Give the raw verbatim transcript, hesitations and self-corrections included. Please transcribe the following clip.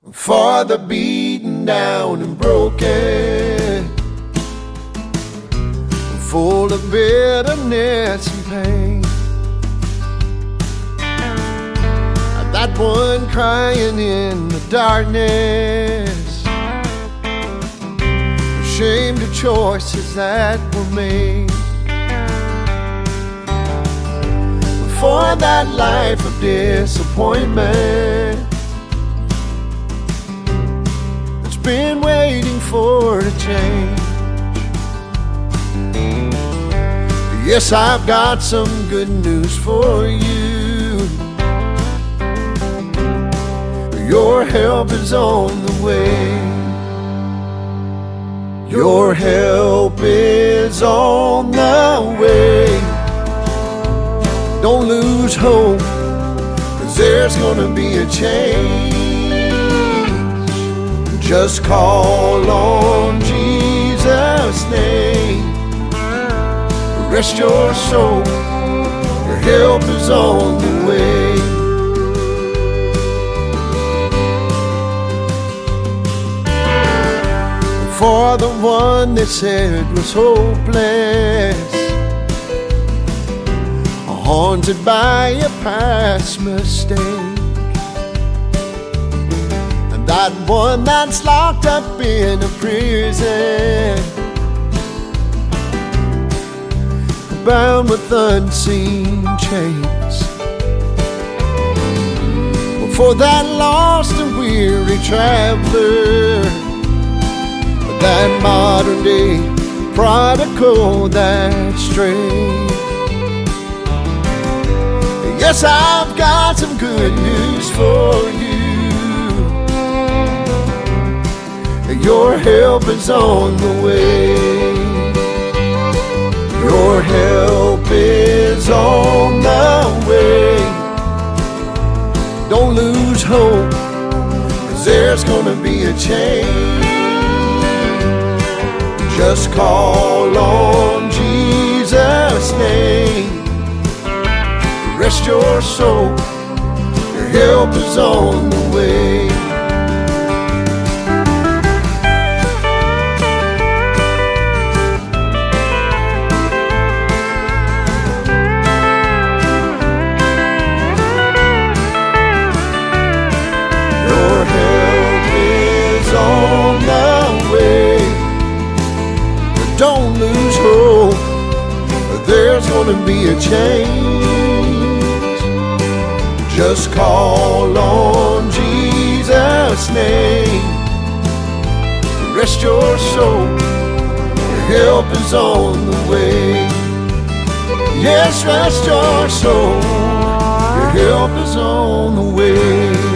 for the beaten down and broken, full of bitterness and pain. That one crying in the darkness, ashamed of choices that were made. For that life of disappointment that's been waiting for a change. Yes, I've got some good news for you. Your help is on the way. Your help is on the way. Don't lose hope, 'cause there's gonna be a change. Just call on Jesus' name. Rest your soul, your help is on the way. For the one that said was hopeless, haunted by a past mistake, and that one that's locked up in a prison, bound with unseen chains. For that lost and weary traveler, that modern day prodigal that strayed. Yes, I've got some good news for you. Your help is on the way. Your help is on the way. Don't lose hope, 'cause there's gonna be a change. Just call on Jesus' name. Rest your soul, your help is on the way. Your help is on the way. Don't lose hope, there's gonna be a change. Just call on Jesus' name. Rest your soul, your help is on the way. Yes, rest your soul, your help is on the way.